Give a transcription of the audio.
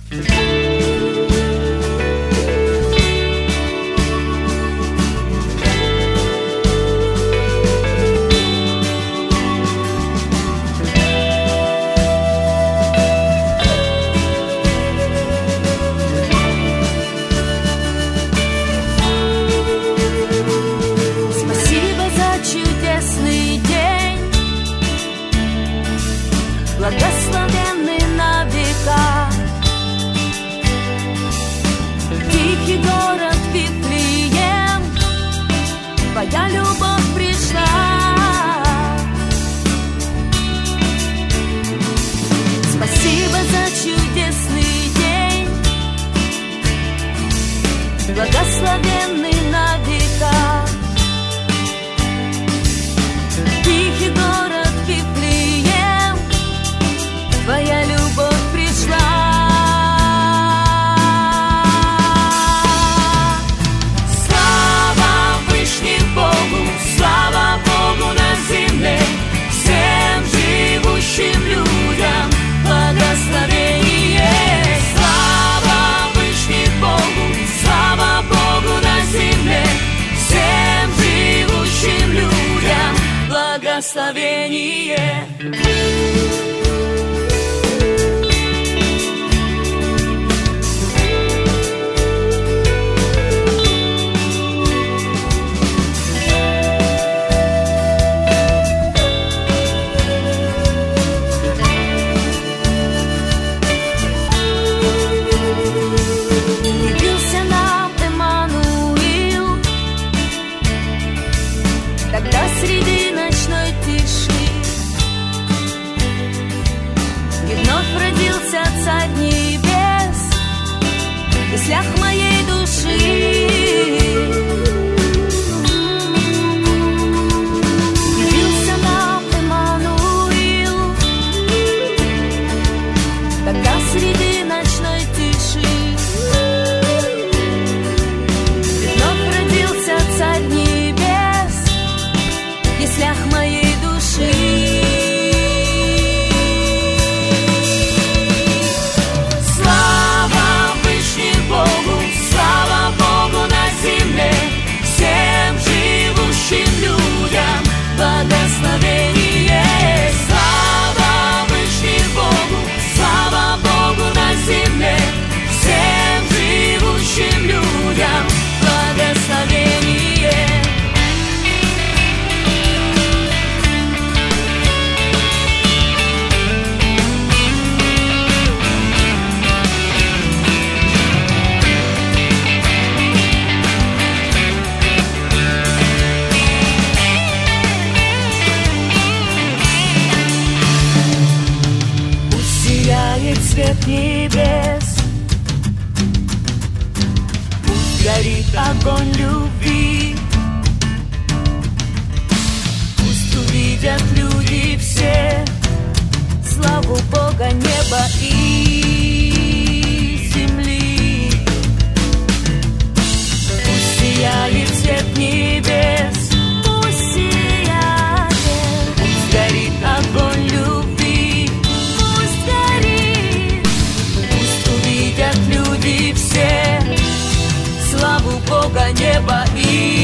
Благословенный на века. Тихий город Вифлеем, Твоя любовь пришла. Спасибо за чудесный день, благословенный на века. Тихий город Вифлеем, Твоя любовь пришла. Слава Вышних Богу, слава Богу на земле, всем живущим людям благословение. Слава Вышних Богу, слава Богу на земле, всем живущим людям благословение. Тогда среди ночной тиши и вновь родился Царь Небес в мыслях моей души. Явился нам Эммануил, тогда среди ночной тиши и вновь родился Царь Небес в мыслях моей души. Слава Вышних Богу, слава Богу на земле, всем живущим людям благословение. Слава Вышних Богу, слава Богу на земле, всем живущим людям благословение. Свет небес, пусть горит огонь любви, пусть увидят люди все славу Бога, неба и земли. Пусть сияет свет небес, пусть сияет, пусть горит огонь любви, пусть горит, люди все славу Бога, неба и